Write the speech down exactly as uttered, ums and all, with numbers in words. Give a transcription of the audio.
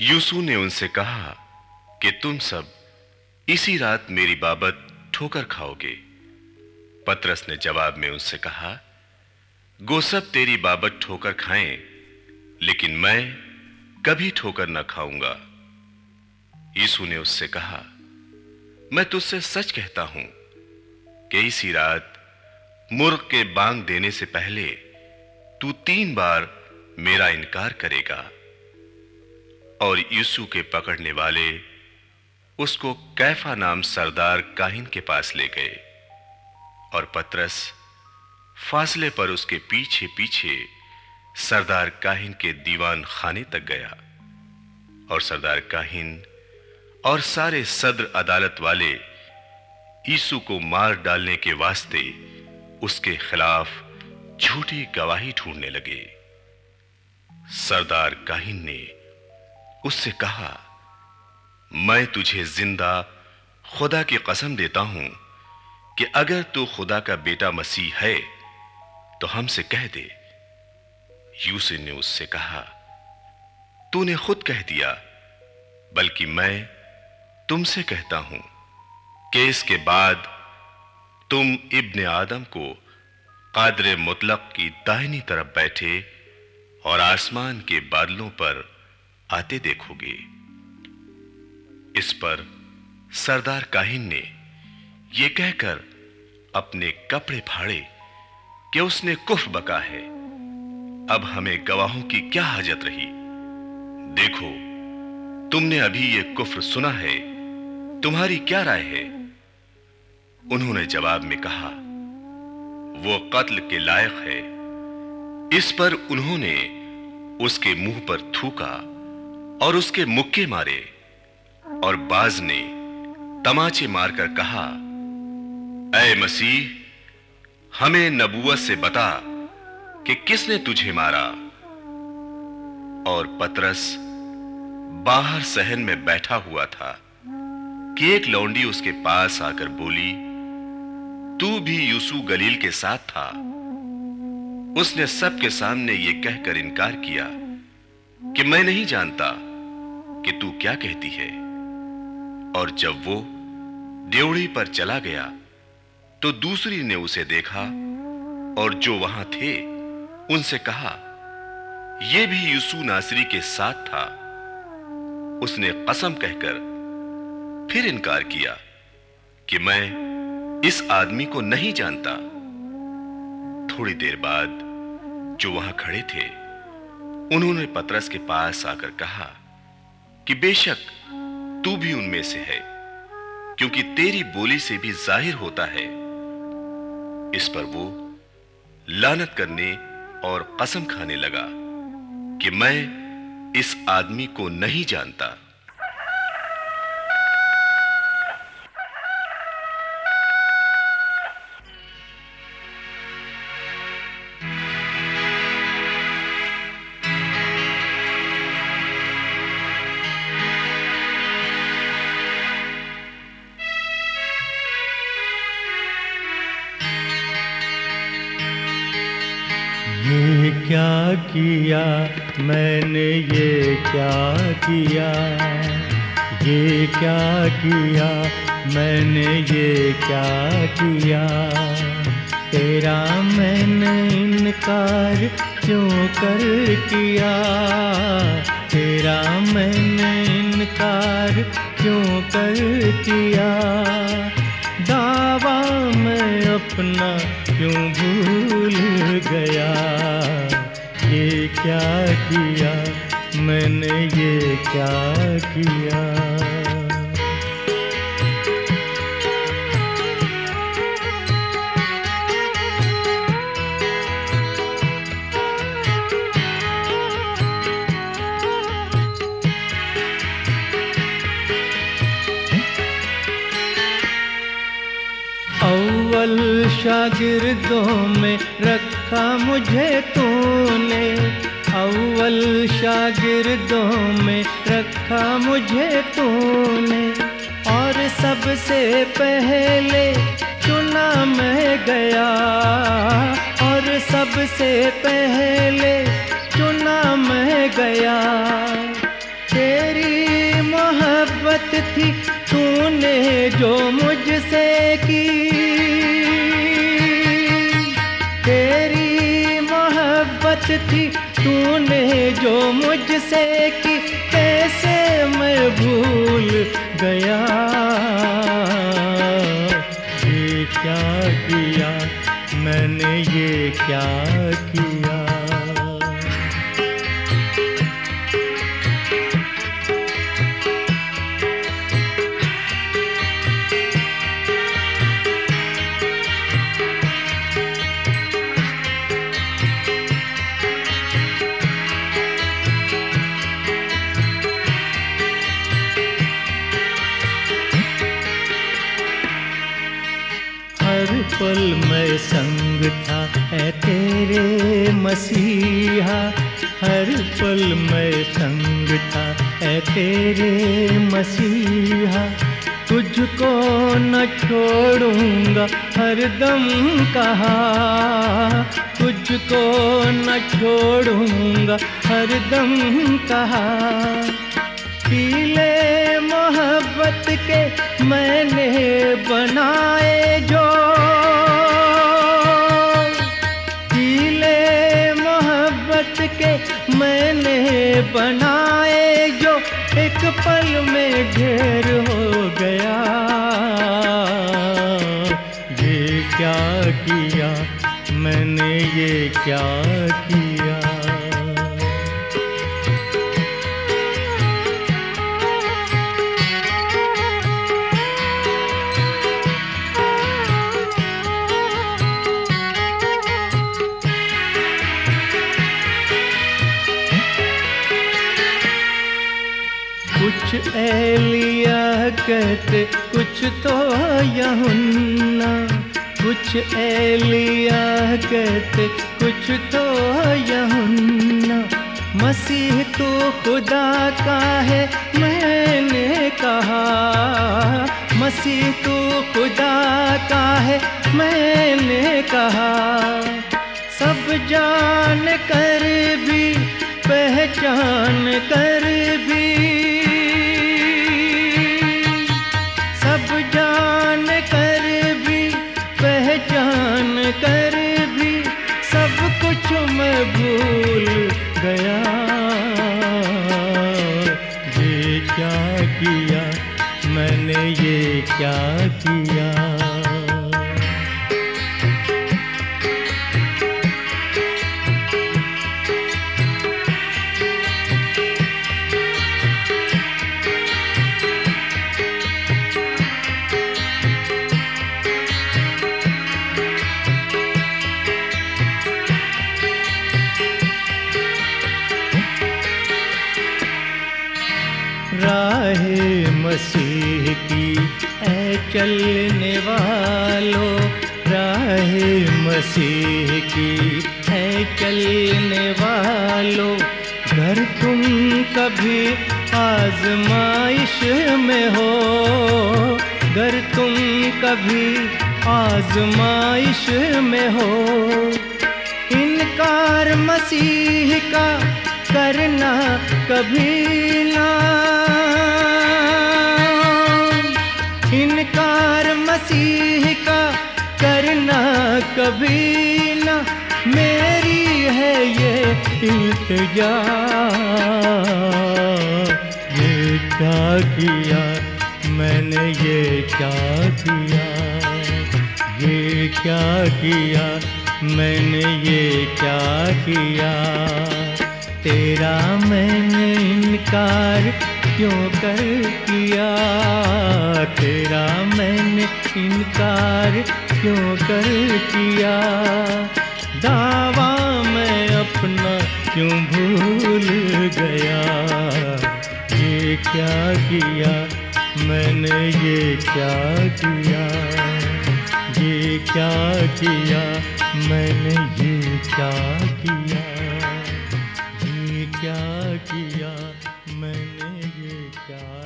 यूसुफ ने उनसे कहा कि तुम सब इसी रात मेरी बाबत ठोकर खाओगे। पतरस ने जवाब में उनसे कहा, गो सब तेरी बाबत ठोकर खाएं, लेकिन मैं कभी ठोकर न खाऊंगा। यीशु ने उससे कहा, मैं तुझसे सच कहता हूं कि इसी रात मुर्ग के बांग देने से पहले तू तीन बार मेरा इनकार करेगा। और यीशु के पकड़ने वाले उसको कैफा नाम सरदार काहिन के पास ले गए, और पतरस फासले पर उसके पीछे पीछे सरदार काहिन के दीवान खाने तक गया। और सरदार काहिन और सारे सद्र अदालत वाले यीशु को मार डालने के वास्ते उसके खिलाफ झूठी गवाही ढूंढने लगे। सरदार काहिन ने उससे कहा, मैं तुझे जिंदा खुदा की कसम देता हूं कि अगर तू खुदा का बेटा मसीह है तो हमसे कह दे। यूसुफ ने उससे कहा, तूने खुद कह दिया, बल्कि मैं तुमसे कहता हूं कि इसके बाद तुम इब्ने आदम को कादरे मुतलक की दाहिनी तरफ बैठे और आसमान के बादलों पर आते देखोगे। इस पर सरदार काहिन ने यह कहकर अपने कपड़े फाड़े कि उसने कुफ्र बका है। अब हमें गवाहों की क्या हाजत रही? देखो, तुमने अभी यह कुफ्र सुना है, तुम्हारी क्या राय है? उन्होंने जवाब में कहा, वो कत्ल के लायक है। इस पर उन्होंने उसके मुंह पर थूका और उसके मुक्के मारे। और बाज ने तमाचे मारकर कहा, ऐ मसीह, हमें नबूवत से बता कि किसने तुझे मारा। और पतरस बाहर सहन में बैठा हुआ था कि एक लौंडी उसके पास आकर बोली, तू भी यूसुफ गलील के साथ था। उसने सबके सामने यह कहकर इनकार किया कि मैं नहीं जानता कि तू क्या कहती है। और जब वो ड्योढ़ी पर चला गया तो दूसरी ने उसे देखा और जो वहां थे उनसे कहा, यह भी यूसुफ नासरी के साथ था। उसने कसम कहकर फिर इनकार किया कि मैं इस आदमी को नहीं जानता। थोड़ी देर बाद जो वहां खड़े थे उन्होंने पतरस के पास आकर कहा कि बेशक तू भी उनमें से है, क्योंकि तेरी बोली से भी जाहिर होता है। इस पर वो लानत करने और कसम खाने लगा कि मैं इस आदमी को नहीं जानता। ये क्या किया मैंने, ये क्या किया, ये क्या किया मैंने, ये क्या किया। तेरा मैंने इनकार क्यों कर किया, तेरा मैंने इनकार क्यों कर किया। दावा मैं अपना क्यों भूल गया। ये क्या किया मैंने, ये क्या किया। अव्वल शागिर्दों में रखा मुझे तूने, अव्वल शागिर्दों में रखा मुझे तूने। और सबसे पहले चुना मैं गया, और सबसे पहले चुना मैं गया। तेरी थी तूने जो मुझसे की, तेरी मोहब्बत थी तूने जो मुझसे की, कैसे मैं भूल गया। ये क्या किया मैंने, ये क्या किया। हर पल मैं संग था है तेरे मसीहा, हर पल मैं संग था है तेरे मसीहा। तुझको न छोड़ूंगा हरदम कहा, तुझको न छोड़ूंगा हरदम कहा। टीले मोहब्बत के मैंने बनाए जो, टीले मोहब्बत के मैंने बनाए जो, एक पल में ढेर हो गया। ये क्या किया मैंने, ये क्या किया। कुछ एलिया कहते कुछ तो यूहन्ना, कुछ एलिया कहते कुछ तो यूहन्ना। मसीह तो खुदा का है मैंने कहा, मसीह तो खुदा का है मैंने कहा। सब जान कर भी पहचान कर भी, सब जान कर भी पहचान कर भी, सब कुछ मैं भूल गया। ये क्या किया मैंने, ये क्या किया। राहे मसीह की ऐ चलने वालों, राहे मसीह की ऐ चलने वालों। घर तुम कभी आजमाइश में हो, घर तुम कभी आजमाइश में हो। इनकार मसीह का करना कभी ना, इनकार मसीह का करना कभी ना। मेरी है ये इल्तिजा, ये क्या किया मैंने, ये क्या किया। ये क्या किया मैंने, ये क्या किया। तेरा मैंने इनकार क्यों कर किया, तेरा मैंने इनकार क्यों कर किया। दावा मैं अपना क्यों भूल गया। ये क्या किया मैंने, ये क्या किया। ये क्या किया मैंने, ये क्या किया। ये क्या किया मैंने, ये क्या